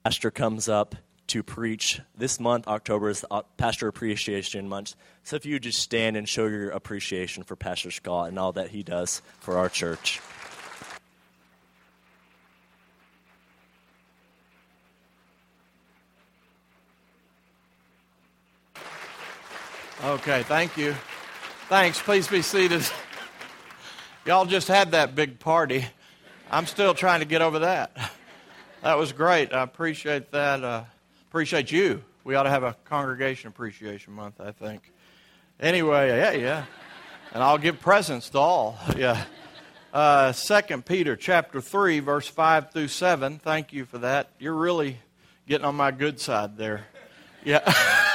Pastor comes up to preach. This month, October, is Pastor Appreciation Month. So if you would just stand and show your appreciation for Pastor Scott and all that he does for our church. Okay, thank you. Thanks. Please be seated. Y'all just had that big party. I'm still trying to get over that. That was great. I appreciate that. Appreciate you. We ought to have a congregation appreciation month, I think. Anyway, yeah. And I'll give presents to all. Yeah. 2 Peter chapter 3, verse 5 through 7. Thank you for that. You're really getting on my good side there. Yeah.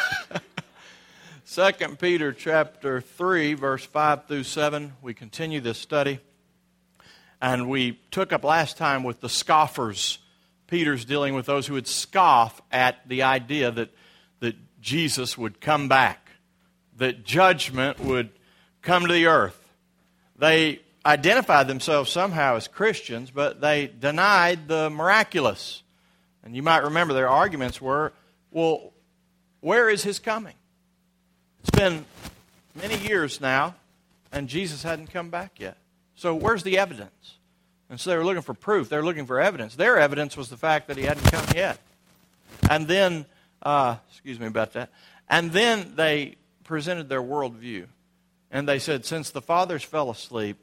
2 Peter chapter 3, verse 5 through 7. We continue this study. And we took up last time with the scoffers. Peter's dealing with those who would scoff at the idea that Jesus would come back, that judgment would come to the earth. They identified themselves somehow as Christians, but they denied the miraculous. And you might remember their arguments were, well, where is his coming? It's been many years now, and Jesus hadn't come back yet. So where's the evidence? And so they were looking for proof. They were looking for evidence. Their evidence was the fact that he hadn't come yet. And then, excuse me about that. And then they presented their worldview. And they said, since the fathers fell asleep,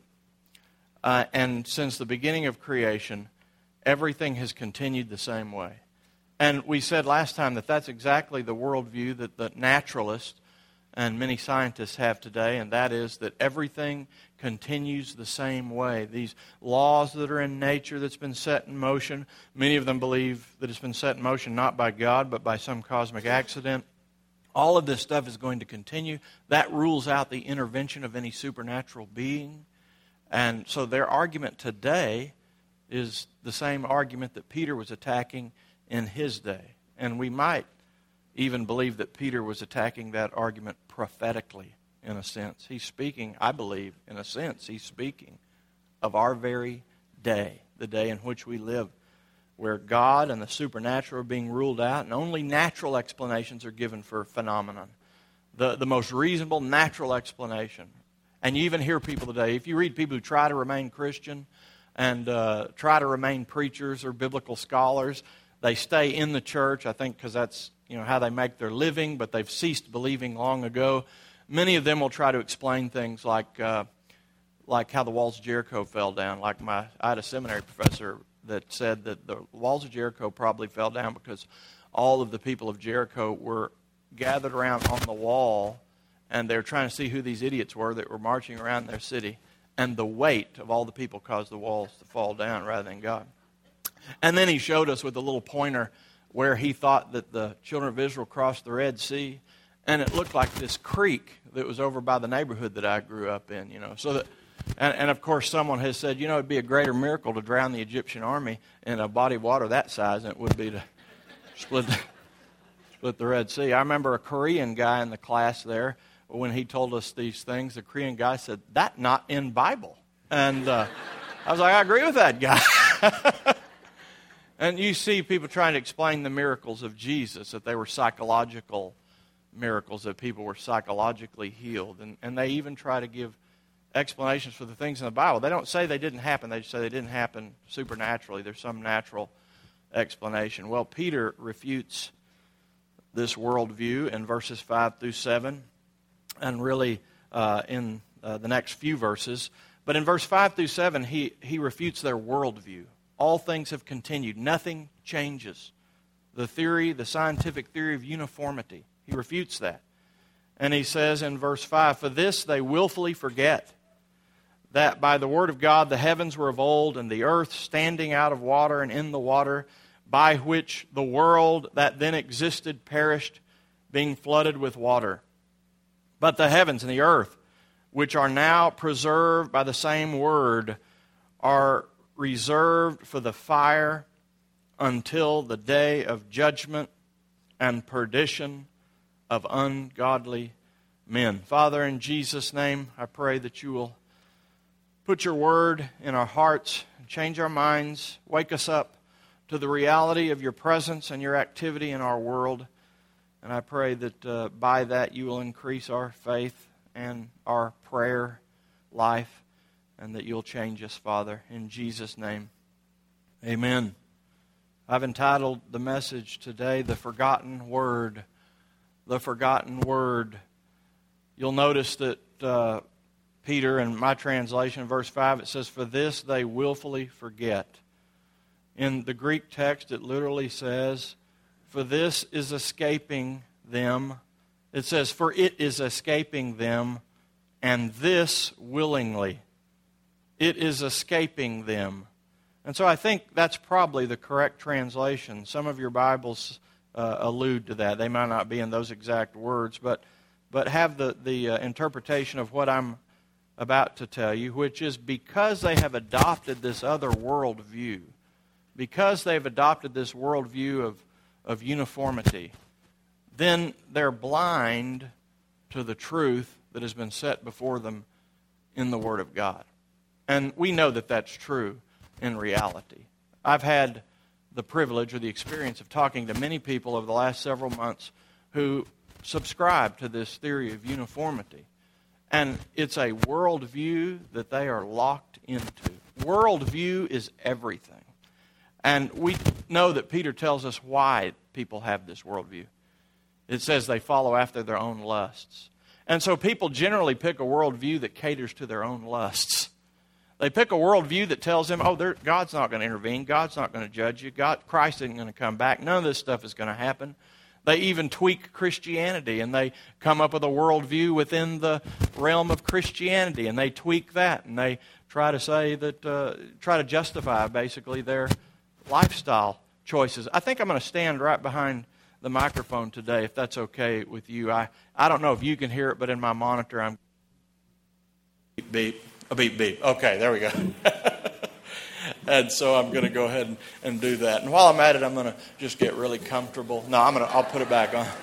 and since the beginning of creation, everything has continued the same way. And we said last time that that's exactly the worldview that the naturalists and many scientists have today, and that is that everything continues the same way. These laws that are in nature that's been set in motion, many of them believe that it's been set in motion not by God, but by some cosmic accident. All of this stuff is going to continue. That rules out the intervention of any supernatural being. And so their argument today is the same argument that Peter was attacking in his day. And we might even believe that Peter was attacking that argument prophetically, in a sense. He's speaking, I believe, in a sense, he's speaking of our very day, the day in which we live, where God and the supernatural are being ruled out, and only natural explanations are given for phenomenon. The most reasonable natural explanation. And you even hear people today, if you read people who try to remain Christian and try to remain preachers or biblical scholars, they stay in the church, I think, because that's how they make their living, but they've ceased believing long ago. Many of them will try to explain things like how the walls of Jericho fell down. I had a seminary professor that said that the walls of Jericho probably fell down because all of the people of Jericho were gathered around on the wall, and they were trying to see who these idiots were that were marching around their city, and the weight of all the people caused the walls to fall down rather than God. And then he showed us with a little pointer where he thought that the children of Israel crossed the Red Sea, and it looked like this creek that was over by the neighborhood that I grew up in, So that, and of course someone has said, it'd be a greater miracle to drown the Egyptian army in a body of water that size than it would be to split the Red Sea. I remember a Korean guy in the class there, when he told us these things, the Korean guy said, "That not in Bible." And I was like, I agree with that guy. And you see people trying to explain the miracles of Jesus, that they were psychological miracles, that people were psychologically healed. And they even try to give explanations for the things in the Bible. They don't say they didn't happen. They just say they didn't happen supernaturally. There's some natural explanation. Well, Peter refutes this worldview in verses 5 through 7, and really in the next few verses. But in verse 5 through 7, he refutes their worldview. All things have continued. Nothing changes. The scientific theory of uniformity, he refutes that. And he says in verse 5, "For this they willfully forget, that by the word of God the heavens were of old, and the earth standing out of water and in the water, by which the world that then existed perished, being flooded with water. But the heavens and the earth, which are now preserved by the same word, are reserved for the fire until the day of judgment and perdition of ungodly men." Father, in Jesus' name, I pray that you will put your word in our hearts, change our minds, wake us up to the reality of your presence and your activity in our world. And I pray that by that you will increase our faith and our prayer life, and that you'll change us, Father. In Jesus' name, amen. I've entitled the message today, The Forgotten Word. The Forgotten Word. You'll notice that Peter, in my translation, verse 5, it says, "For this they willfully forget." In the Greek text, it literally says, "For this is escaping them." It says, "For it is escaping them, and this willingly." It is escaping them. And so I think that's probably the correct translation. Some of your Bibles allude to that. They might not be in those exact words, but have the interpretation of what I'm about to tell you, which is because they have adopted this other worldview, because they've adopted this worldview of uniformity, then they're blind to the truth that has been set before them in the Word of God. And we know that that's true in reality. I've had the privilege or the experience of talking to many people over the last several months who subscribe to this theory of uniformity. And it's a worldview that they are locked into. Worldview is everything. And we know that Peter tells us why people have this worldview. It says they follow after their own lusts. And so people generally pick a worldview that caters to their own lusts. They pick a worldview that tells them, God's not going to intervene. God's not going to judge you. Christ isn't going to come back. None of this stuff is going to happen. They even tweak Christianity, and they come up with a worldview within the realm of Christianity, and they tweak that, and they try to say that, try to justify basically their lifestyle choices. I think I'm going to stand right behind the microphone today, if that's okay with you. I don't know if you can hear it, but in my monitor, I'm beep, beep. A beep, beep. Okay, there we go. And so I'm going to go ahead and do that. And while I'm at it, I'm going to just get really comfortable. No, I'll put it back on.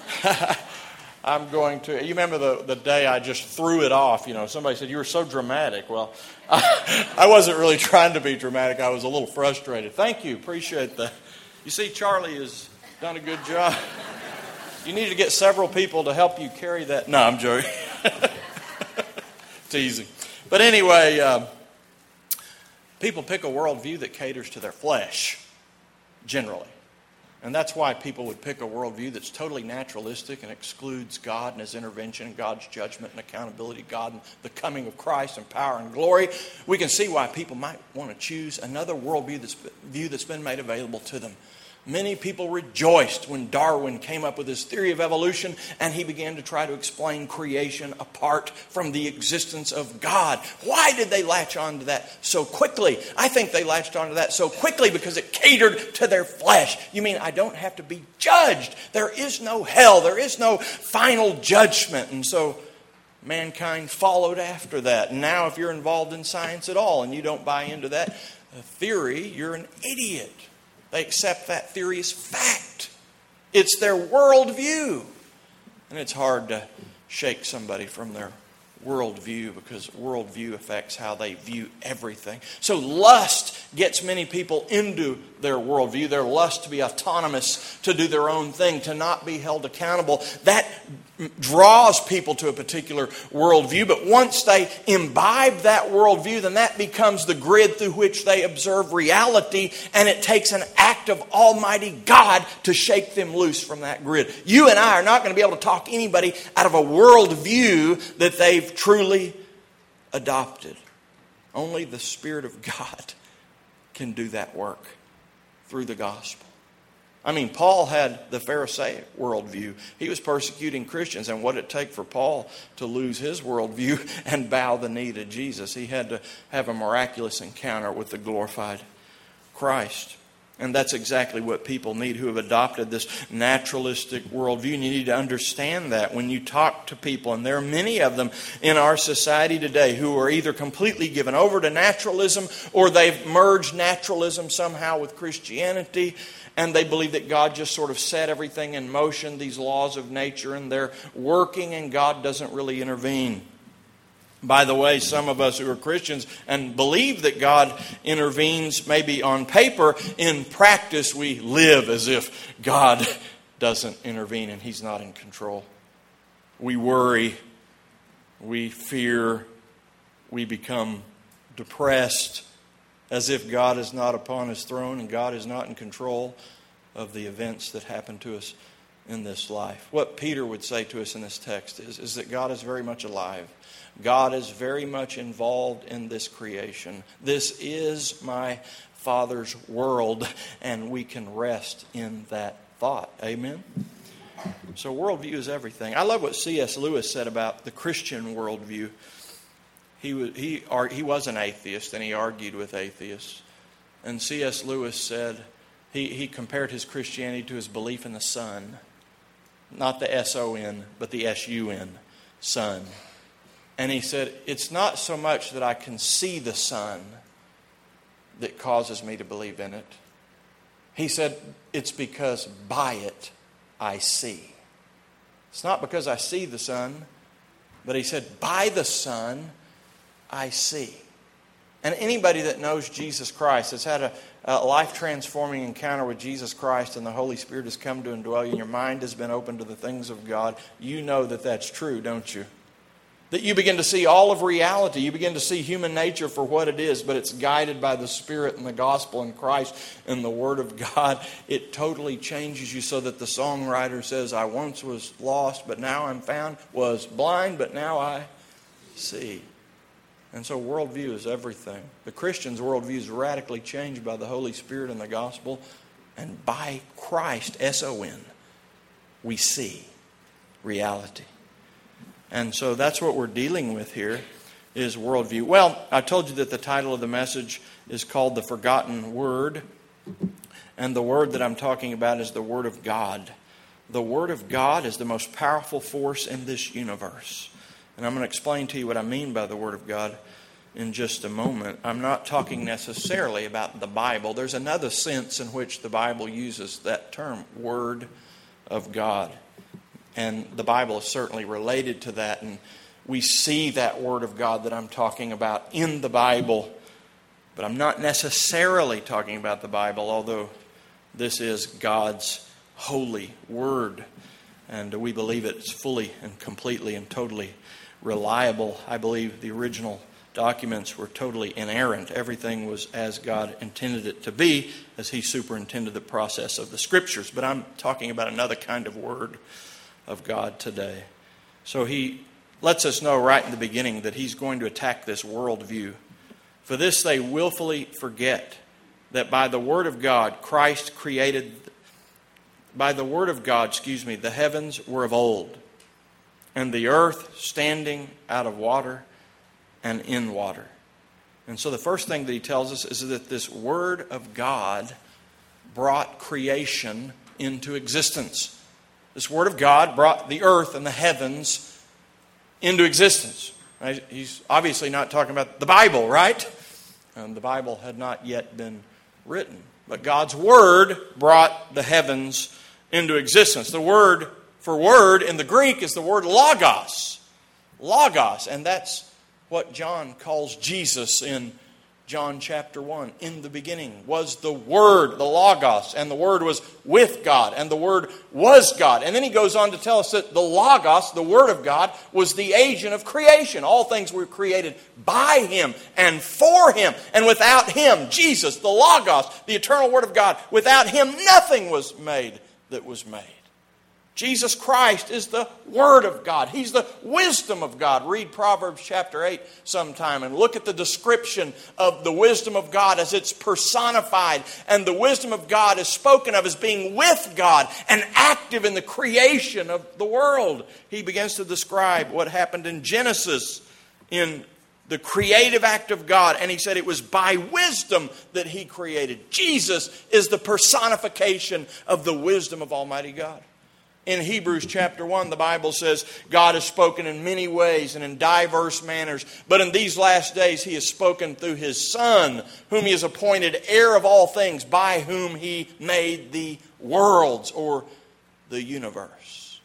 I'm going to. You remember the day I just threw it off? Somebody said, "You were so dramatic." Well, I wasn't really trying to be dramatic. I was a little frustrated. Thank you. Appreciate that. You see, Charlie has done a good job. You need to get several people to help you carry that. No, I'm joking. Teasing. But anyway, people pick a worldview that caters to their flesh, generally. And that's why people would pick a worldview that's totally naturalistic and excludes God and His intervention and God's judgment and accountability, God and the coming of Christ and power and glory. We can see why people might want to choose another worldview that's been made available to them. Many people rejoiced when Darwin came up with his theory of evolution and he began to try to explain creation apart from the existence of God. Why did they latch on to that so quickly? I think they latched on to that so quickly because it catered to their flesh. You mean I don't have to be judged? There is no hell. There is no final judgment. And so mankind followed after that. And now if you're involved in science at all and you don't buy into that theory, you're an idiot. They accept that theory as fact. It's their worldview. And it's hard to shake somebody from their worldview because worldview affects how they view everything. So lust gets many people into their worldview. Their lust to be autonomous, to do their own thing, to not be held accountable. That draws people to a particular worldview. But once they imbibe that worldview, then that becomes the grid through which they observe reality. And it takes an act of Almighty God to shake them loose from that grid. You and I are not going to be able to talk anybody out of a worldview that they've truly adopted. Only the Spirit of God can do that work through the gospel. I mean, Paul had the Pharisaic worldview. He was persecuting Christians, and what did it take for Paul to lose his worldview and bow the knee to Jesus? He had to have a miraculous encounter with the glorified Christ. And that's exactly what people need who have adopted this naturalistic worldview. And you need to understand that when you talk to people, and there are many of them in our society today who are either completely given over to naturalism or they've merged naturalism somehow with Christianity. And they believe that God just sort of set everything in motion, these laws of nature, and they're working and God doesn't really intervene. By the way, some of us who are Christians and believe that God intervenes maybe on paper, in practice we live as if God doesn't intervene and He's not in control. We worry, we fear, we become depressed as if God is not upon His throne and God is not in control of the events that happen to us in this life. What Peter would say to us in this text is that God is very much alive. God is very much involved in this creation. This is my Father's world, and we can rest in that thought. Amen? So worldview is everything. I love what C.S. Lewis said about the Christian worldview. He was an atheist, and he argued with atheists. And C.S. Lewis said he compared his Christianity to his belief in the sun. Not the S-O-N, but the S-U-N, sun. And he said, it's not so much that I can see the sun that causes me to believe in it. He said, it's because by it I see. It's not because I see the sun, but he said, by the sun I see. And anybody that knows Jesus Christ, has had a life-transforming encounter with Jesus Christ and the Holy Spirit has come to indwell you and your mind has been open to the things of God, you know that that's true, don't you? That you begin to see all of reality. You begin to see human nature for what it is, but it's guided by the Spirit and the gospel and Christ and the Word of God. It totally changes you so that the songwriter says, I once was lost, but now I'm found, was blind, but now I see. And so worldview is everything. The Christian's worldview is radically changed by the Holy Spirit and the gospel. And by Christ, S-O-N, we see reality. And so that's what we're dealing with here, is worldview. Well, I told you that the title of the message is called The Forgotten Word. And the word that I'm talking about is the Word of God. The Word of God is the most powerful force in this universe. And I'm going to explain to you what I mean by the Word of God in just a moment. I'm not talking necessarily about the Bible. There's another sense in which the Bible uses that term, Word of God. And the Bible is certainly related to that. And we see that Word of God that I'm talking about in the Bible. But I'm not necessarily talking about the Bible, although this is God's holy Word. And we believe it's fully and completely and totally reliable. I believe the original documents were totally inerrant. Everything was as God intended it to be, as He superintended the process of the Scriptures. But I'm talking about another kind of Word of God today. So He lets us know right in the beginning that He's going to attack this worldview. For this they willfully forget that by the Word of God, Christ created, by the Word of God, the heavens were of old, and the earth standing out of water and in water. And so the first thing that he tells us is that this Word of God brought creation into existence. This Word of God brought the earth and the heavens into existence. He's obviously not talking about the Bible, right? And the Bible had not yet been written. But God's Word brought the heavens into existence. The word for word in the Greek is the word logos. Logos. And that's what John calls Jesus in John chapter 1. In the beginning was the Word, the Logos, and the Word was with God, and the Word was God. And then he goes on to tell us that the Logos, the Word of God, was the agent of creation. All things were created by Him and for Him. And without Him, Jesus, the Logos, the eternal Word of God, without Him nothing was made that was made. Jesus Christ is the Word of God. He's the wisdom of God. Read Proverbs chapter 8 sometime and look at the description of the wisdom of God as it's personified. And the wisdom of God is spoken of as being with God and active in the creation of the world. He begins to describe what happened in Genesis in the creative act of God. And he said it was by wisdom that He created. Jesus is the personification of the wisdom of Almighty God. In Hebrews chapter 1, the Bible says, God has spoken in many ways and in diverse manners, but in these last days He has spoken through His Son, whom He has appointed heir of all things, by whom He made the worlds, or the universe.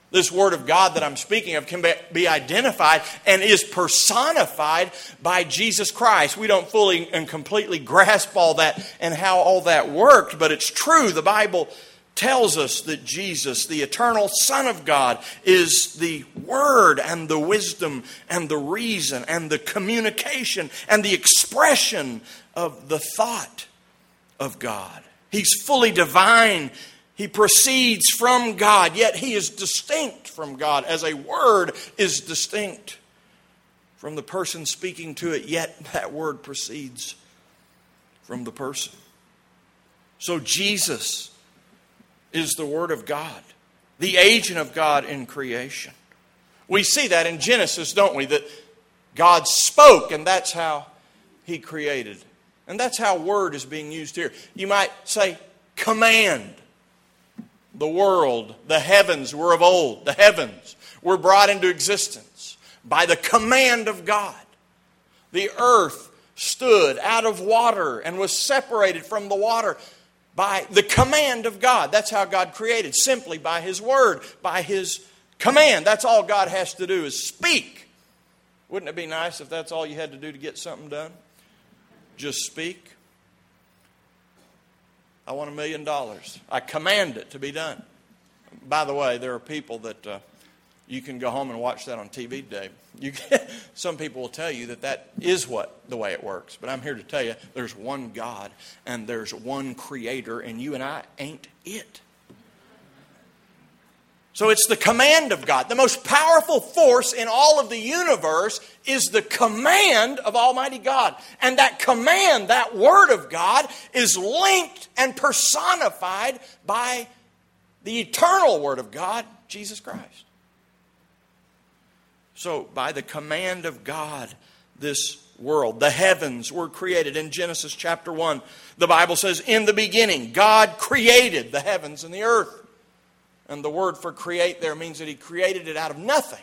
This Word of God that I'm speaking of can be identified and is personified by Jesus Christ. We don't fully and completely grasp all that and how all that worked, but it's true. The Bible tells us that Jesus, the eternal Son of God, is the Word and the wisdom and the reason and the communication and the expression of the thought of God. He's fully divine. He proceeds from God, yet He is distinct from God, as a word is distinct from the person speaking to it, yet that word proceeds from the person. So Jesus is the Word of God, the agent of God in creation. We see that in Genesis, don't we? That God spoke, and that's how He created. And that's how word is being used here. You might say, command. The world, the heavens were of old. The heavens were brought into existence by the command of God. The earth stood out of water and was separated from the water by the command of God. That's how God created, simply by His word, by His command. That's all God has to do is speak. Wouldn't it be nice if that's all you had to do to get something done? Just speak. I want $1 million. I command it to be done. By the way, there are people that you can go home and watch that on TV today. Some people will tell you that is the way it works. But I'm here to tell you there's one God and there's one Creator, and you and I ain't it. So it's the command of God. The most powerful force in all of the universe is the command of Almighty God. And that command, that Word of God, is linked and personified by the eternal Word of God, Jesus Christ. So by the command of God, this world, the heavens were created. In Genesis chapter 1, the Bible says, in the beginning, God created the heavens and the earth. And the word for create there means that He created it out of nothing.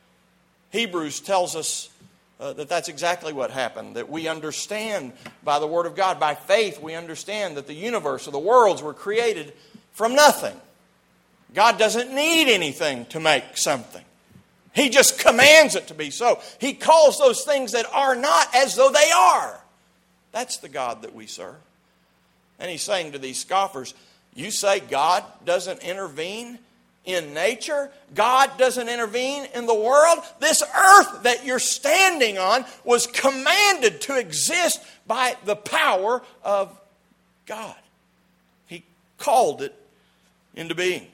Hebrews tells us that that's exactly what happened. That we understand by the Word of God, by faith, we understand that the universe or the worlds were created from nothing. God doesn't need anything to make something. He just commands it to be so. He calls those things that are not as though they are. That's the God that we serve. And He's saying to these scoffers, you say God doesn't intervene in nature? God doesn't intervene in the world? This earth that you're standing on was commanded to exist by the power of God. He called it into being.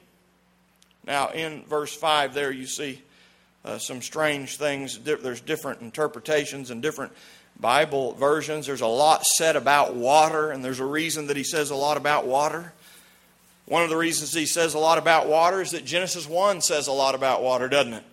Now, in verse 5 there you see some strange things. There's different interpretations and different Bible versions. There's a lot said about water, and there's a reason that he says a lot about water. One of the reasons he says a lot about water is that Genesis 1 says a lot about water, doesn't it?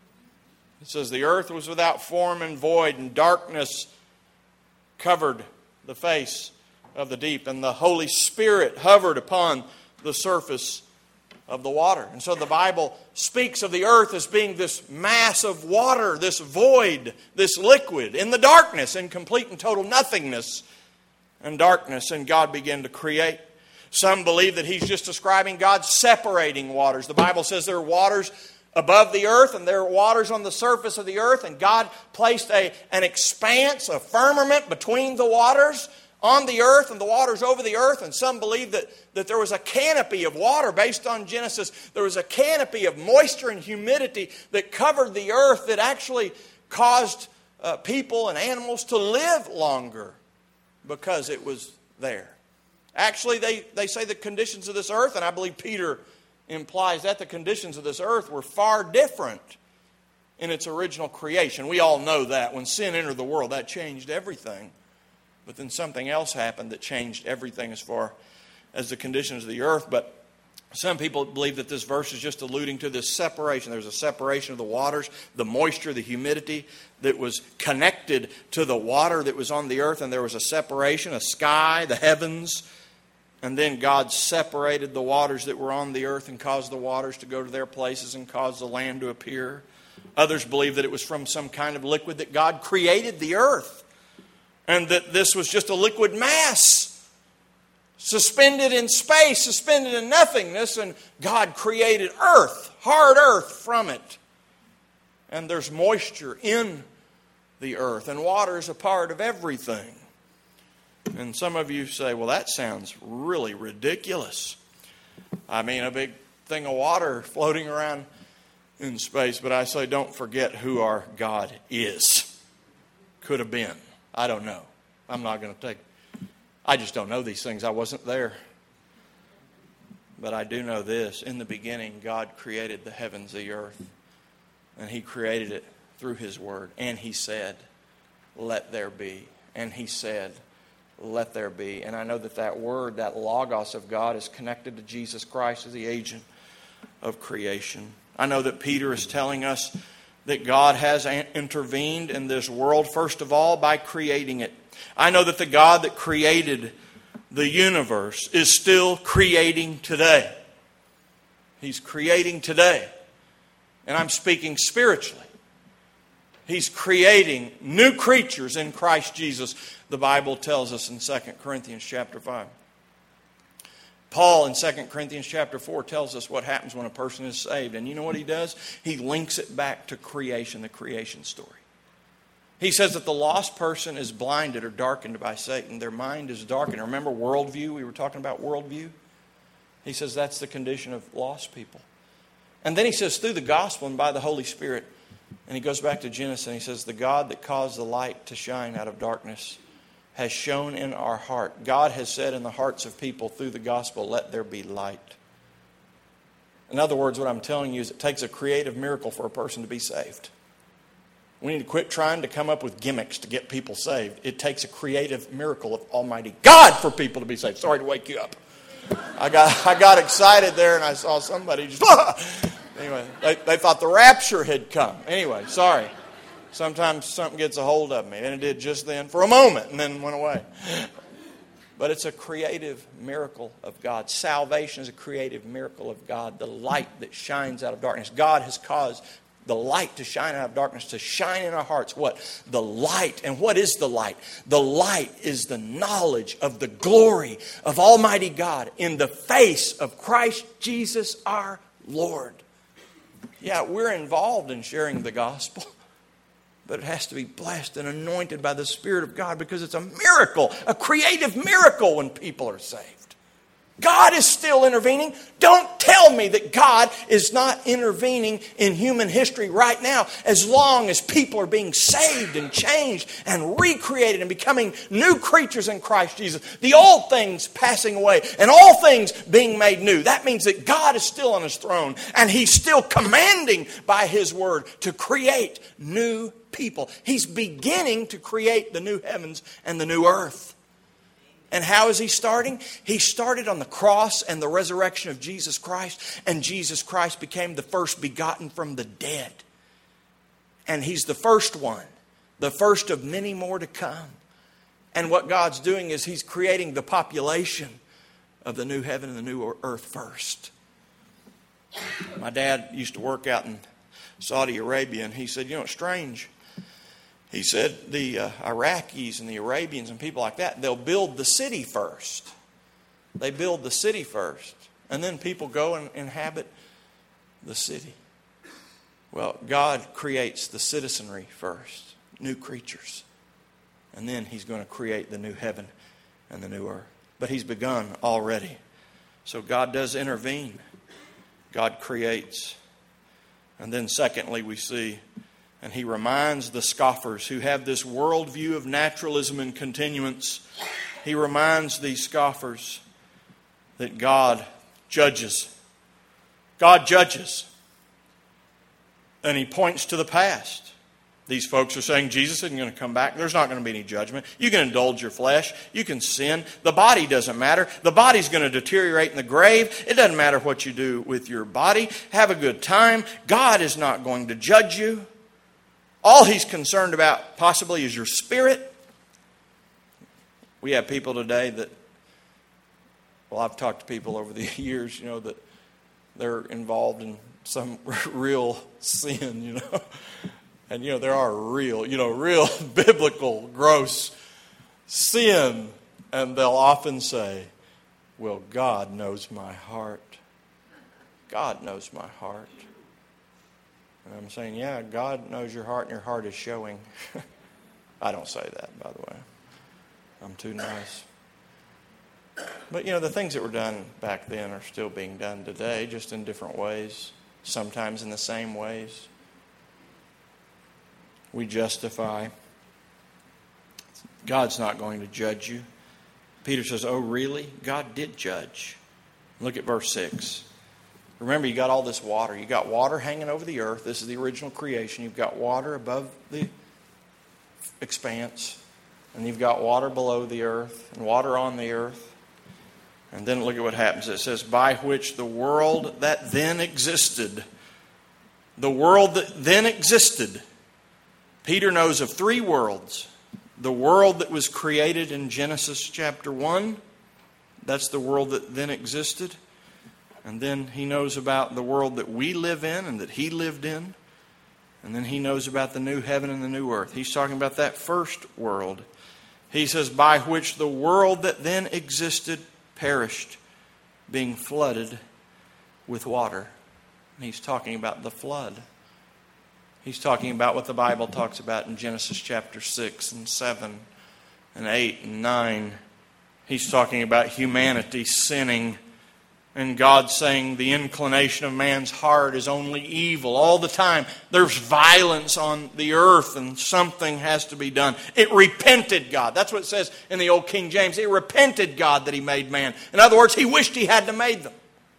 It says the earth was without form and void, and darkness covered the face of the deep, and the Holy Spirit hovered upon the surface of the water. And so the Bible speaks of the earth as being this mass of water, this void, this liquid, in the darkness, in complete and total nothingness and darkness, and God began to create. Some believe that he's just describing God separating waters. The Bible says there are waters above the earth and there are waters on the surface of the earth, and God placed an expanse, a firmament between the waters on the earth and the waters over the earth. And some believe that there was a canopy of water based on Genesis. There was a canopy of moisture and humidity that covered the earth that actually caused people and animals to live longer because it was there. Actually, they say the conditions of this earth, and I believe Peter implies that the conditions of this earth were far different in its original creation. We all know that. When sin entered the world, that changed everything. But then something else happened that changed everything as far as the conditions of the earth. But some people believe that this verse is just alluding to this separation. There's a separation of the waters, the moisture, the humidity that was connected to the water that was on the earth. And there was a separation, a sky, the heavens. And then God separated the waters that were on the earth and caused the waters to go to their places and caused the land to appear. Others believe that it was from some kind of liquid that God created the earth, and that this was just a liquid mass suspended in space, suspended in nothingness, and God created earth, hard earth from it. And there's moisture in the earth, and water is a part of everything. And some of you say, well, that sounds really ridiculous. I mean, a big thing of water floating around in space. But I say, don't forget who our God is. Could have been. I don't know. I'm not going to I just don't know these things. I wasn't there. But I do know this. In the beginning, God created the heavens, the earth. And He created it through His Word. And He said, let there be. And He said, let there be. And I know that word, that logos of God, is connected to Jesus Christ as the agent of creation. I know that Peter is telling us that God has intervened in this world, first of all, by creating it. I know that the God that created the universe is still creating today. He's creating today. And I'm speaking spiritually. He's creating new creatures in Christ Jesus. The Bible tells us in 2 Corinthians chapter 5. Paul in 2 Corinthians chapter 4 tells us what happens when a person is saved. And you know what he does? He links it back to creation, the creation story. He says that the lost person is blinded or darkened by Satan. Their mind is darkened. Remember worldview? We were talking about worldview. He says that's the condition of lost people. And then he says through the gospel and by the Holy Spirit, and he goes back to Genesis and he says, the God that caused the light to shine out of darkness has shone in our heart. God has said in the hearts of people through the gospel, let there be light. In other words, what I'm telling you is it takes a creative miracle for a person to be saved. We need to quit trying to come up with gimmicks to get people saved. It takes a creative miracle of Almighty God for people to be saved. Sorry to wake you up. I got excited there and I saw somebody just... Anyway, they thought the rapture had come. Anyway, sorry. Sometimes something gets a hold of me. And it did just then for a moment and then went away. But it's a creative miracle of God. Salvation is a creative miracle of God. The light that shines out of darkness. God has caused the light to shine out of darkness, to shine in our hearts. What? The light. And what is the light? The light is the knowledge of the glory of Almighty God in the face of Christ Jesus our Lord. Yeah, we're involved in sharing the gospel, but it has to be blessed and anointed by the Spirit of God because it's a miracle, a creative miracle when people are saved. God is still intervening. Don't tell me that God is not intervening in human history right now as long as people are being saved and changed and recreated and becoming new creatures in Christ Jesus. The old things passing away and all things being made new. That means that God is still on His throne and He's still commanding by His word to create new people. He's beginning to create the new heavens and the new earth. And how is He starting? He started on the cross and the resurrection of Jesus Christ. And Jesus Christ became the first begotten from the dead. And He's the first one. The first of many more to come. And what God's doing is He's creating the population of the new heaven and the new earth first. My dad used to work out in Saudi Arabia. And he said, you know, it's strange. He said the Iraqis and the Arabians and people like that, they'll build the city first. They build the city first. And then people go and inhabit the city. Well, God creates the citizenry first, new creatures. And then He's going to create the new heaven and the new earth. But He's begun already. So God does intervene. God creates. And then secondly, we see... And He reminds the scoffers who have this worldview of naturalism and continuance. He reminds these scoffers that God judges. God judges. And He points to the past. These folks are saying Jesus isn't going to come back. There's not going to be any judgment. You can indulge your flesh. You can sin. The body doesn't matter. The body's going to deteriorate in the grave. It doesn't matter what you do with your body. Have a good time. God is not going to judge you. All He's concerned about possibly is your spirit. We have people today that, well, I've talked to people over the years, you know, that they're involved in some real sin, you know. And, you know, there are real biblical, gross sin. And they'll often say, Well, God knows my heart. God knows my heart. And I'm saying, yeah, God knows your heart and your heart is showing. I don't say that, by the way. I'm too nice. But, the things that were done back then are still being done today, just in different ways, sometimes in the same ways. We justify. God's not going to judge you. Peter says, oh, really? God did judge. Look at verse 6. Remember, you got all this water. You got water hanging over the earth. This is the original creation. You've got water above the expanse. And you've got water below the earth and water on the earth. And then look at what happens. It says, by which the world that then existed. The world that then existed. Peter knows of three worlds. The world that was created in Genesis chapter 1. That's the world that then existed. And then he knows about the world that we live in and that he lived in. And then he knows about the new heaven and the new earth. He's talking about that first world. He says, by which the world that then existed perished, being flooded with water. And he's talking about the flood. He's talking about what the Bible talks about in Genesis chapter 6 and 7 and 8 and 9. He's talking about humanity sinning and God saying the inclination of man's heart is only evil all the time. There's violence on the earth and something has to be done. It repented God. That's what it says in the old King James. It repented God that he made man. In other words, he wished he hadn't made them.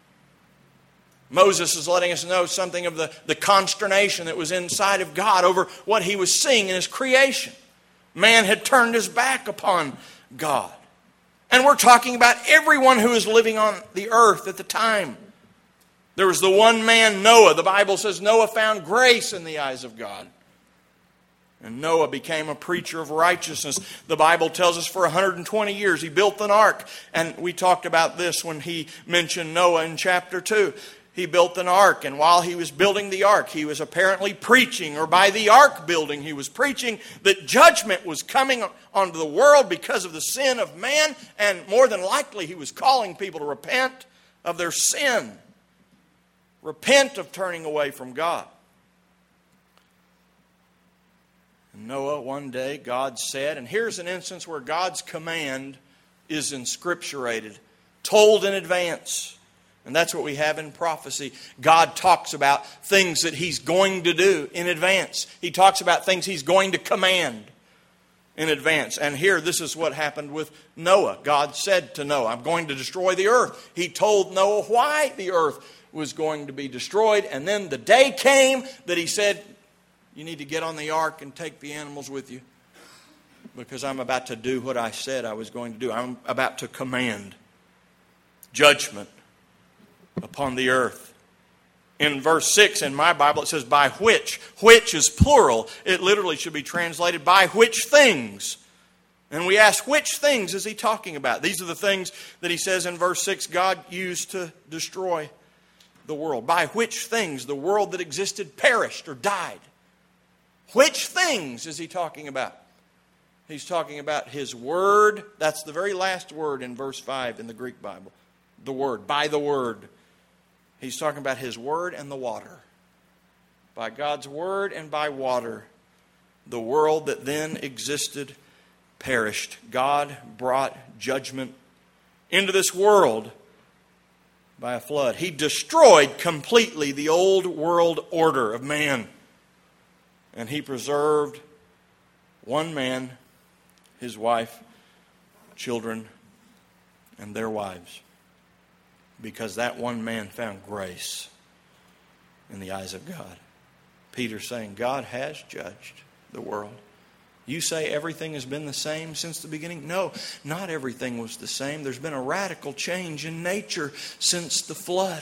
Moses is letting us know something of the consternation that was inside of God over what he was seeing in his creation. Man had turned his back upon God. And we're talking about everyone who was living on the earth at the time. There was the one man, Noah. The Bible says Noah found grace in the eyes of God. And Noah became a preacher of righteousness. The Bible tells us for 120 years he built an ark. And we talked about this when he mentioned Noah in chapter 2. He built an ark, and while he was building the ark, he was apparently preaching, or by the ark building, he was preaching that judgment was coming onto the world because of the sin of man, and more than likely he was calling people to repent of their sin. Repent of turning away from God. And Noah, one day, God said, and here's an instance where God's command is inscripturated, told in advance. And that's what we have in prophecy. God talks about things that he's going to do in advance. He talks about things he's going to command in advance. And here, this is what happened with Noah. God said to Noah, I'm going to destroy the earth. He told Noah why the earth was going to be destroyed. And then the day came that he said, you need to get on the ark and take the animals with you. Because I'm about to do what I said I was going to do. I'm about to command judgment upon the earth. In verse 6 in my Bible it says by which. Which is plural. It literally should be translated by which things. And we ask, which things is he talking about? These are the things that he says in verse 6 God used to destroy the world. By which things the world that existed perished or died. Which things is he talking about? He's talking about his word. That's the very last word in verse 5 in the Greek Bible. The word. By the word. He's talking about his word and the water. By God's word and by water, the world that then existed perished. God brought judgment into this world by a flood. He destroyed completely the old world order of man. And he preserved one man, his wife, children, and their wives. Because that one man found grace in the eyes of God. Peter's saying God has judged the world. You say everything has been the same since the beginning? No, not everything was the same. There's been a radical change in nature since the flood.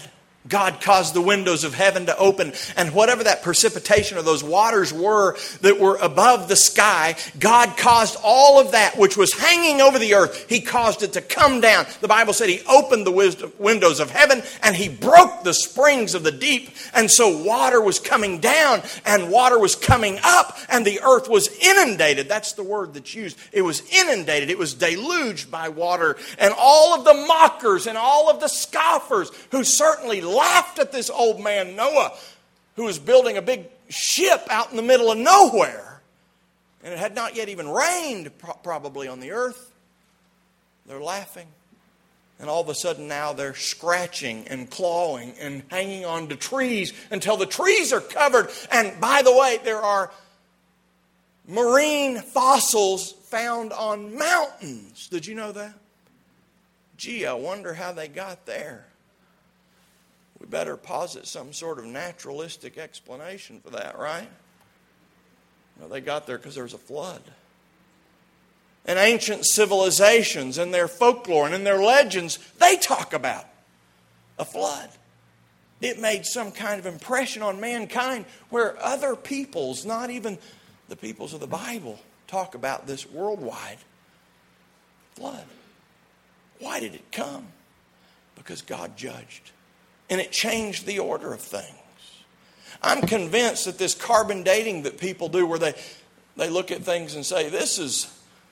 God caused the windows of heaven to open, and whatever that precipitation or those waters were that were above the sky, God caused all of that which was hanging over the earth, He caused it to come down. The Bible said He opened the windows of heaven and He broke the springs of the deep. And so water was coming down and water was coming up and the earth was inundated. That's the word that's used. It was inundated. It was deluged by water. And all of the mockers and all of the scoffers who certainly laughed at this old man Noah, who was building a big ship out in the middle of nowhere. And it had not yet even rained probably on the earth. They're laughing. And all of a sudden now they're scratching and clawing and hanging on to trees until the trees are covered. And by the way, there are marine fossils found on mountains. Did you know that? Gee, I wonder how they got there. We better posit some sort of naturalistic explanation for that, right? Well, they got there because there was a flood. And ancient civilizations and their folklore and in their legends, they talk about a flood. It made some kind of impression on mankind where other peoples, not even the peoples of the Bible, talk about this worldwide flood. Why did it come? Because God judged. And it changed the order of things. I'm convinced that this carbon dating that people do where they look at things and say, this is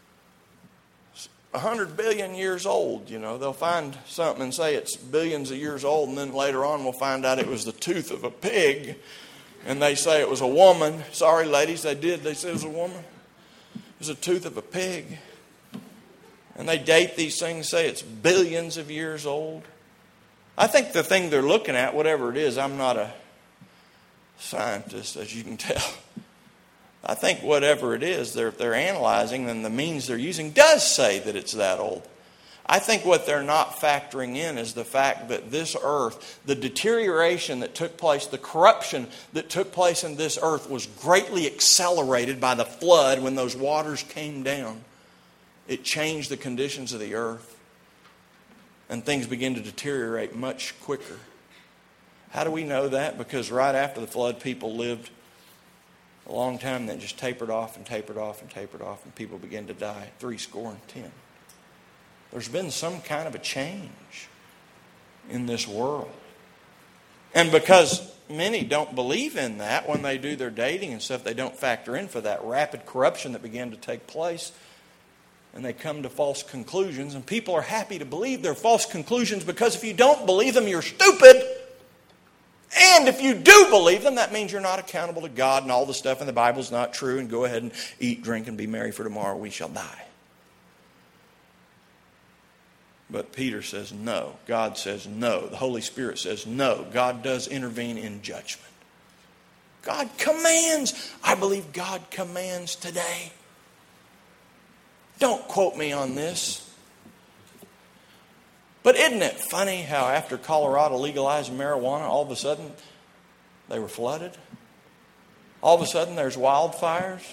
100 billion years old. You know, they'll find something and say it's billions of years old, and then later on we'll find out it was the tooth of a pig, and they say it was a woman. Sorry, ladies, they did. They said it was a woman. It was a tooth of a pig. And they date these things, say it's billions of years old. I think the thing they're looking at, whatever it is, I'm not a scientist, as you can tell. I think whatever it is they're analyzing, and the means they're using does say that it's that old. I think what they're not factoring in is the fact that this earth, the deterioration that took place, the corruption that took place in this earth was greatly accelerated by the flood when those waters came down. It changed the conditions of the earth. And things begin to deteriorate much quicker. How do we know that? Because right after the flood, people lived a long time that just tapered off and tapered off and tapered off, and people began to die, 70. There's been some kind of a change in this world. And because many don't believe in that, when they do their dating and stuff, they don't factor in for that rapid corruption that began to take place. And they come to false conclusions. And people are happy to believe their false conclusions because if you don't believe them, you're stupid. And if you do believe them, that means you're not accountable to God and all the stuff in the Bible is not true. And go ahead and eat, drink, and be merry, for tomorrow we shall die. But Peter says no. God says no. The Holy Spirit says no. God does intervene in judgment. God commands. I believe God commands today. Don't quote me on this. But isn't it funny how after Colorado legalized marijuana, all of a sudden they were flooded? All of a sudden there's wildfires?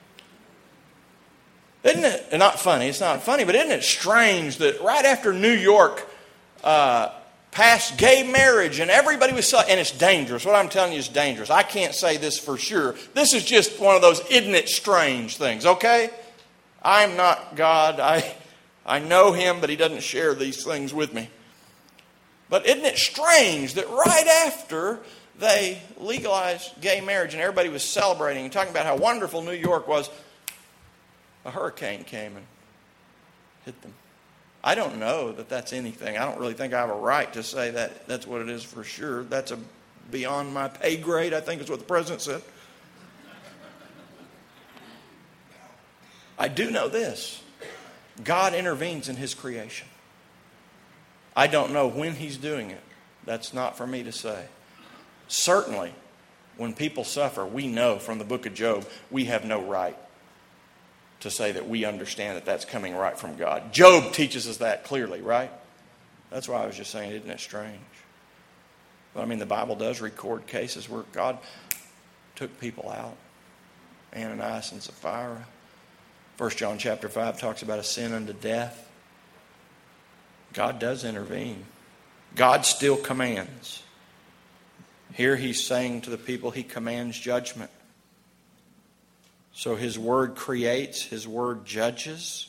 Isn't it not funny? It's not funny, but isn't it strange that right after New York passed gay marriage and everybody was... And it's dangerous. What I'm telling you is dangerous. I can't say this for sure. This is just one of those isn't it strange things, okay? I'm not God. I know Him, but He doesn't share these things with me. But isn't it strange that right after they legalized gay marriage and everybody was celebrating and talking about how wonderful New York was, a hurricane came and hit them. I don't know that that's anything. I don't really think I have a right to say that that's what it is for sure. That's beyond my pay grade, I think is what the president said. I do know this. God intervenes in His creation. I don't know when He's doing it. That's not for me to say. Certainly, when people suffer, we know from the book of Job, we have no right to say that we understand that that's coming right from God. Job teaches us that clearly, right? That's why I was just saying, isn't it strange? But I mean, the Bible does record cases where God took people out. Ananias and Sapphira. 1 John chapter 5 talks about a sin unto death. God does intervene. God still commands. Here he's saying to the people, he commands judgment. So his word creates, his word judges.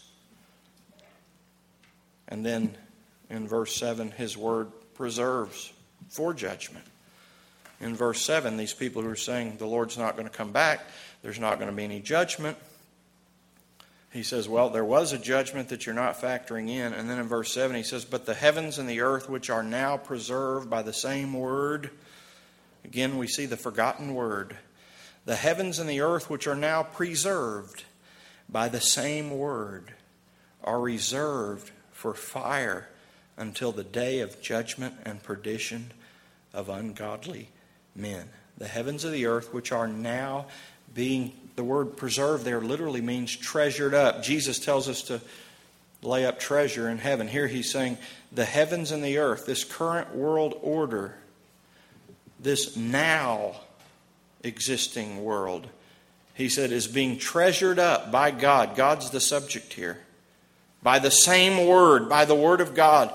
And then in verse 7, his word preserves for judgment. In verse 7, these people who are saying the Lord's not going to come back, there's not going to be any judgment. He says, well, there was a judgment that you're not factoring in. And then in verse 7 he says, but the heavens and the earth which are now preserved by the same word. Again, we see the forgotten word. The heavens and the earth which are now preserved by the same word are reserved for fire until the day of judgment and perdition of ungodly men. The heavens of the earth which are now being, the word preserved there literally means treasured up. Jesus tells us to lay up treasure in heaven. Here he's saying the heavens and the earth, this current world order, this now existing world, he said, is being treasured up by God. God's the subject here. By the same word, by the word of God.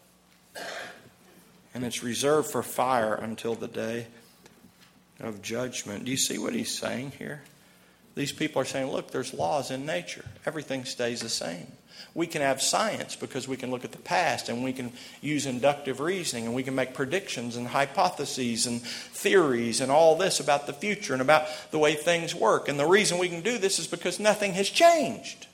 And it's reserved for fire until the day of judgment. Do you see what he's saying here? These people are saying, look, there's laws in nature. Everything stays the same. We can have science because we can look at the past and we can use inductive reasoning and we can make predictions and hypotheses and theories and all this about the future and about the way things work. And the reason we can do this is because nothing has changed.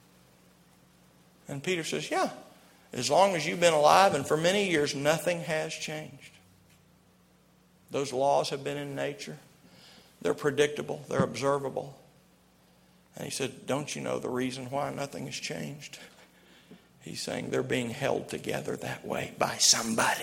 And Peter says, yeah, as long as you've been alive and for many years, nothing has changed. Those laws have been in nature. They're predictable. They're observable. And he said, don't you know the reason why nothing has changed? He's saying they're being held together that way by somebody.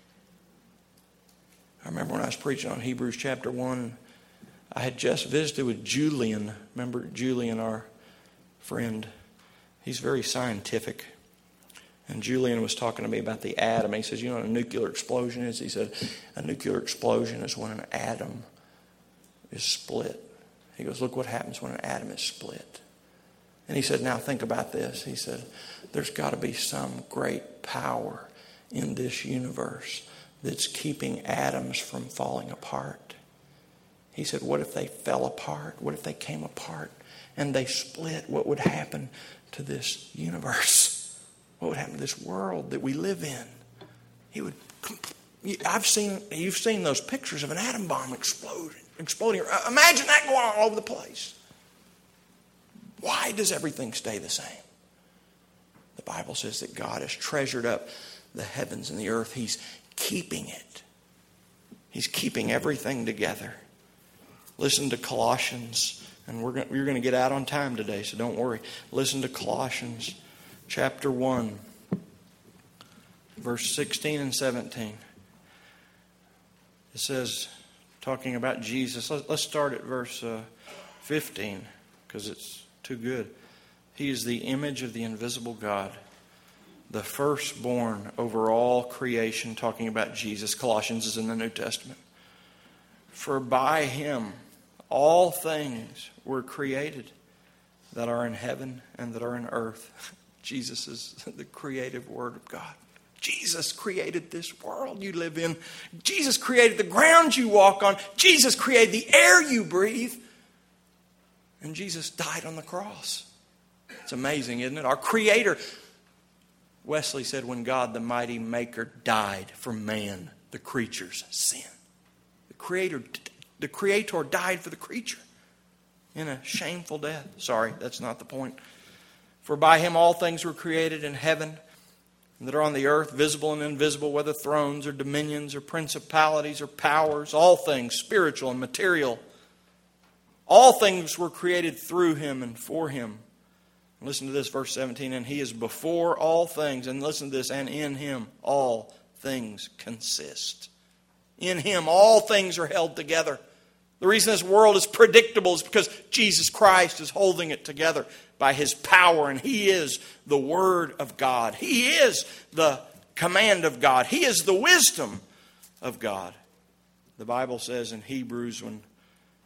I remember when I was preaching on Hebrews chapter 1, I had just visited with Julian. Remember Julian, our friend? He's very scientific. And Julian was talking to me about the atom. He says, you know what a nuclear explosion is? He said, a nuclear explosion is when an atom is split. He goes, look what happens when an atom is split. And he said, now think about this. He said, there's got to be some great power in this universe that's keeping atoms from falling apart. He said, what if they fell apart? What if they came apart and they split? What would happen to this universe? What would happen to this world that we live in? You've seen those pictures of an atom bomb exploding. Imagine that going on all over the place. Why does everything stay the same? The Bible says that God has treasured up the heavens and the earth. He's keeping it. He's keeping everything together. Listen to Colossians, and we're going to get out on time today, so don't worry. Listen to Colossians chapter 1, verse 16 and 17. It says, talking about Jesus. Let's start at verse 15 because it's too good. He is the image of the invisible God, the firstborn over all creation, talking about Jesus. Colossians is in the New Testament. For by him all things were created that are in heaven and that are in earth. Jesus is the creative word of God. Jesus created this world you live in. Jesus created the ground you walk on. Jesus created the air you breathe. And Jesus died on the cross. It's amazing, isn't it? Our Creator, Wesley said, when God the mighty Maker died for man, the creature's sin. The Creator died for the creature in a shameful death. Sorry, that's not the point. For by him all things were created in heaven that are on the earth, visible and invisible, whether thrones or dominions or principalities or powers, all things, spiritual and material. All things were created through him and for him. And listen to this, verse 17, and he is before all things. And listen to this, and in him all things consist. In him all things are held together. The reason this world is predictable is because Jesus Christ is holding it together by his power, and he is the Word of God. He is the command of God. He is the wisdom of God. The Bible says in Hebrews, when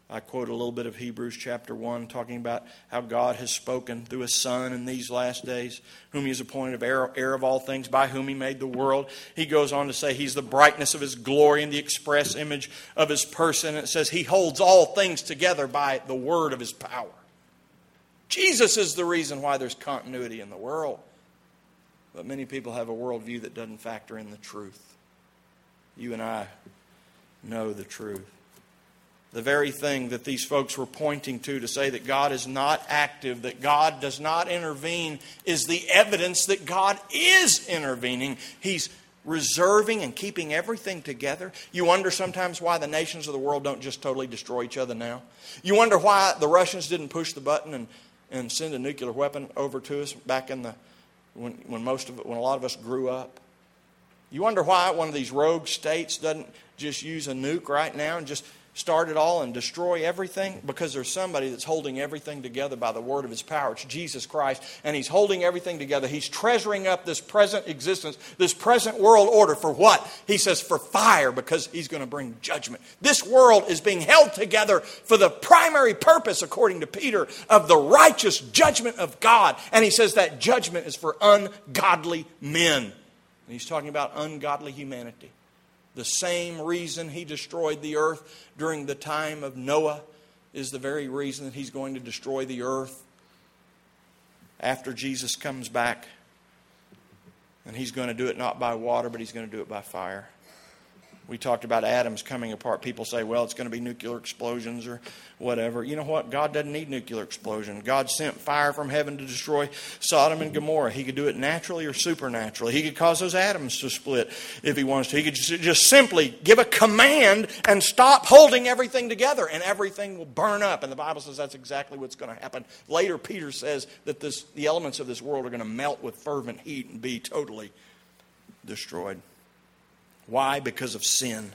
I quote a little bit of Hebrews chapter 1, talking about how God has spoken through His Son in these last days, whom He has appointed heir of all things, by whom He made the world. He goes on to say He's the brightness of His glory and the express image of His person. And it says He holds all things together by the word of His power. Jesus is the reason why there's continuity in the world. But many people have a worldview that doesn't factor in the truth. You and I know the truth. The very thing that these folks were pointing to say that God is not active, that God does not intervene, is the evidence that God is intervening. He's reserving and keeping everything together. You wonder sometimes why the nations of the world don't just totally destroy each other now. You wonder why the Russians didn't push the button and send a nuclear weapon over to us back in when a lot of us grew up. You wonder why one of these rogue states doesn't just use a nuke right now and just start it all and destroy everything? Because there's somebody that's holding everything together by the word of His power. It's Jesus Christ. And He's holding everything together. He's treasuring up this present existence, this present world order. For what? He says for fire, because He's going to bring judgment. This world is being held together for the primary purpose, according to Peter, of the righteous judgment of God. And he says that judgment is for ungodly men. And He's talking about ungodly humanity. The same reason He destroyed the earth during the time of Noah is the very reason that He's going to destroy the earth after Jesus comes back. And He's going to do it not by water, but He's going to do it by fire. We talked about atoms coming apart. People say, well, it's going to be nuclear explosions or whatever. You know what? God doesn't need nuclear explosion. God sent fire from heaven to destroy Sodom and Gomorrah. He could do it naturally or supernaturally. He could cause those atoms to split if He wants to. He could just simply give a command and stop holding everything together, and everything will burn up. And the Bible says that's exactly what's going to happen. Later, Peter says that the elements of this world are going to melt with fervent heat and be totally destroyed. Why? Because of sin.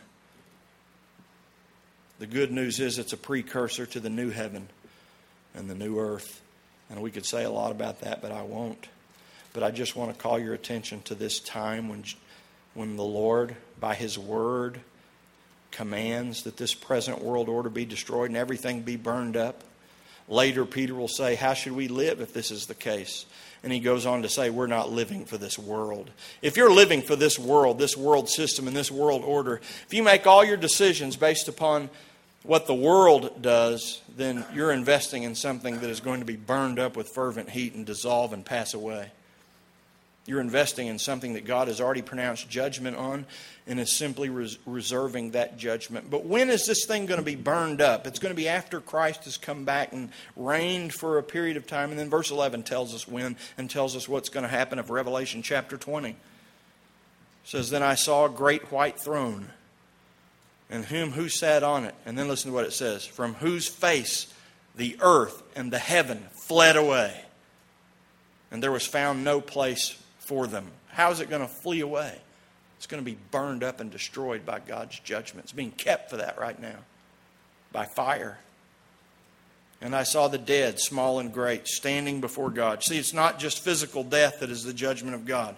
The good news is it's a precursor to the new heaven and the new earth. And we could say a lot about that, but I won't. But I just want to call your attention to this time when the Lord, by His word, commands that this present world order be destroyed and everything be burned up. Later, Peter will say, how should we live if this is the case? And he goes on to say, we're not living for this world. If you're living for this world system, and this world order, if you make all your decisions based upon what the world does, then you're investing in something that is going to be burned up with fervent heat and dissolve and pass away. You're investing in something that God has already pronounced judgment on and is simply reserving that judgment. But when is this thing going to be burned up? It's going to be after Christ has come back and reigned for a period of time. And then verse 11 tells us when and tells us what's going to happen of Revelation chapter 20. It says, then I saw a great white throne, and him who sat on it. And then listen to what it says. From whose face the earth and the heaven fled away, and there was found no place for them. How is it going to flee away? It's going to be burned up and destroyed by God's judgment. It's being kept for that right now, by fire. And I saw the dead, small and great, standing before God. See, it's not just physical death that is the judgment of God.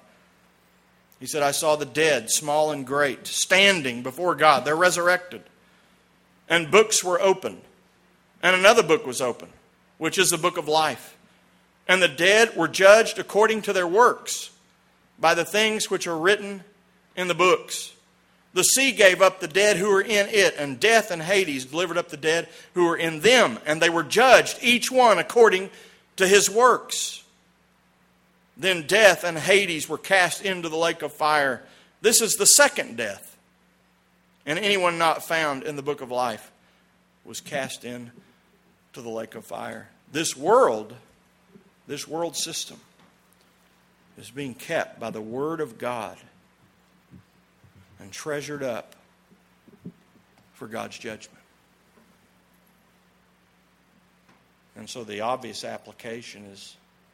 He said, I saw the dead, small and great, standing before God. They're resurrected. And books were opened. And another book was opened, which is the book of life. And the dead were judged according to their works, by the things which are written in the books. The sea gave up the dead who were in it, and death and Hades delivered up the dead who were in them. And they were judged, each one according to his works. Then death and Hades were cast into the lake of fire. This is the second death. And anyone not found in the book of life was cast into the lake of fire. This world system is being kept by the Word of God and treasured up for God's judgment. And so the obvious application is,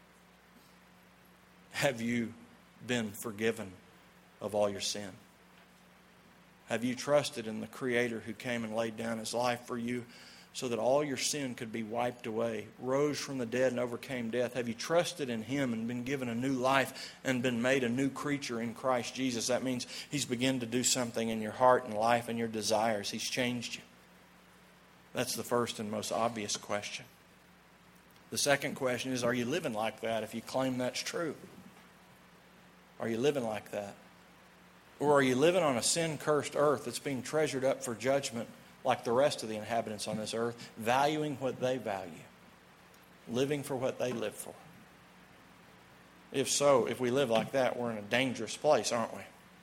have you been forgiven of all your sin? Have you trusted in the Creator who came and laid down His life for you so that all your sin could be wiped away, rose from the dead and overcame death? Have you trusted in Him and been given a new life and been made a new creature in Christ Jesus? That means He's begun to do something in your heart and life and your desires. He's changed you. That's the first and most obvious question. The second question is, are you living like that if you claim that's true? Are you living like that? Or are you living on a sin-cursed earth that's being treasured up for judgment like the rest of the inhabitants on this earth, valuing what they value, living for what they live for? If so, if we live like that, we're in a dangerous place, aren't we?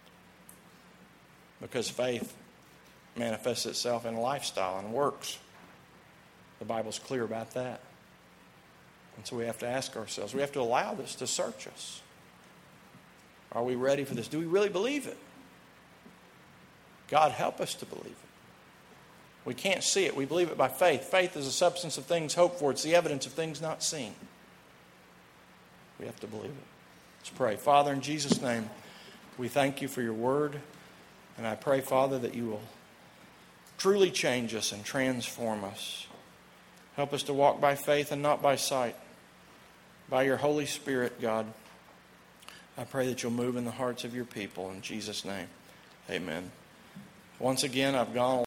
Because faith manifests itself in lifestyle and works. The Bible's clear about that. And so we have to ask ourselves, we have to allow this to search us. Are we ready for this? Do we really believe it? God, help us to believe it. We can't see it. We believe it by faith. Faith is the substance of things hoped for. It's the evidence of things not seen. We have to believe it. Let's pray. Father, in Jesus' name, we thank you for your word. And I pray, Father, that you will truly change us and transform us. Help us to walk by faith and not by sight. By your Holy Spirit, God, I pray that you'll move in the hearts of your people. In Jesus' name, amen. Once again, I've gone